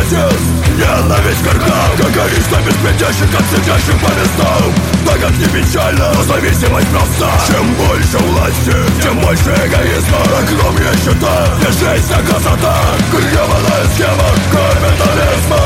отец. Ненависть горка, как корыстно беспредельщик, как сидящих по местам. Да как не печально, но зависимость проста. Чем больше власти, тем больше эгоизма. Огромнее счета, безжизненная красота. Гребаная схема капитализма.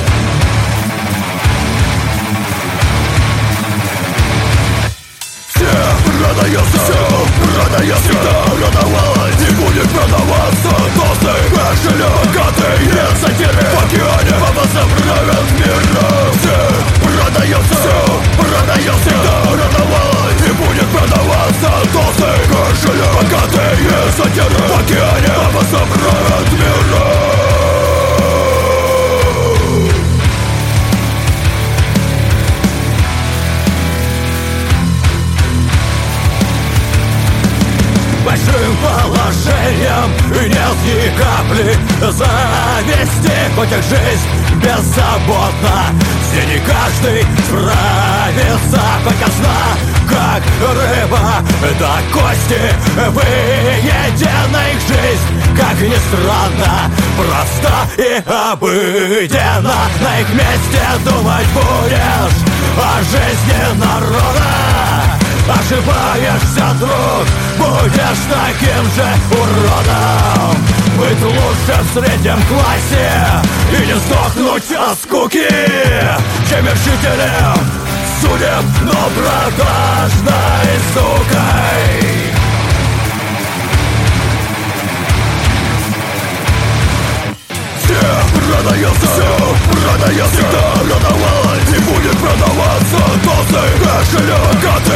Продается, всегда продавалось и будет продаваться. Досы, кошелек, богатые сатиры в океане возобновят мира. Все продается, всегда продавалось и будет продаваться. Досы, кошелек, богатые сатиры в океане возобновят мира. Большим положением нет ни капли зависти. Хоть их жизнь беззаботна, все не каждый справится. Хоть казна, как рыба, до кости выедена. Их жизнь, как ни странно, проста и обыденна. На их месте думать будешь о жизни народа. Ошибаешься, друг, будешь таким же уродом. Быть лучше в среднем классе и не сдохнуть от скуки, чем вершителем судеб, но продажной сукой. Продается, всегда продавалось и будет продаваться. Досы, кошелек, коты